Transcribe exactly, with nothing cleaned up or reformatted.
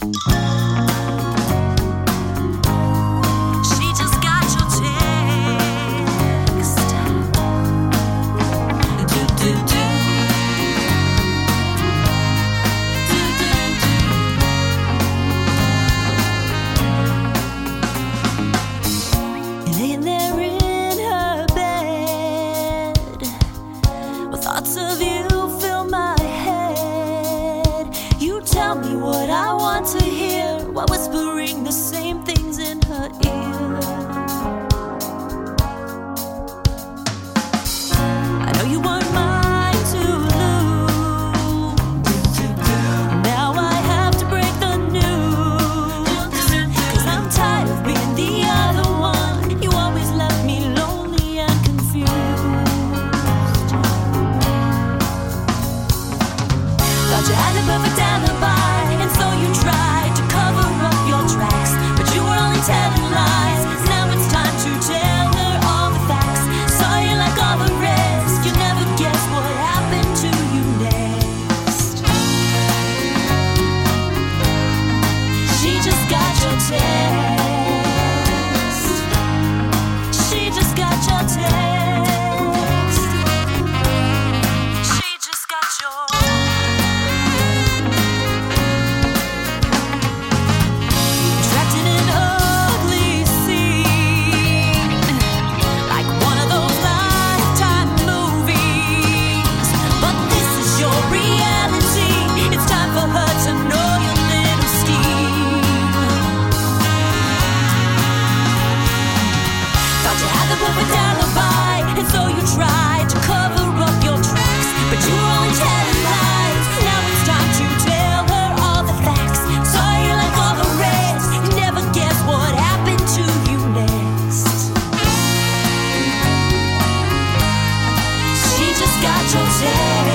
Thoughts of you fill my head. You tell me what I want to hear while whispering the same things in her ear. I know you weren't mine to lose. Now I have to break the news, 'cause I'm tired of being the other one. You always left me lonely and confused. Thought you had the perfect alibi, and so you tried to cover up your tracks, but you were only telling lies. Now it's time to tell her all the facts. Saw you like all the rest. You never guess what happened to you next. She just got your text. She just got your text. She just got your perfect alibi, and so you tried to cover up your tracks, but you were only telling lies. Now it's time to tell her all the facts. Saw you like all the rest. You never guess what happened to you next. She just got your text.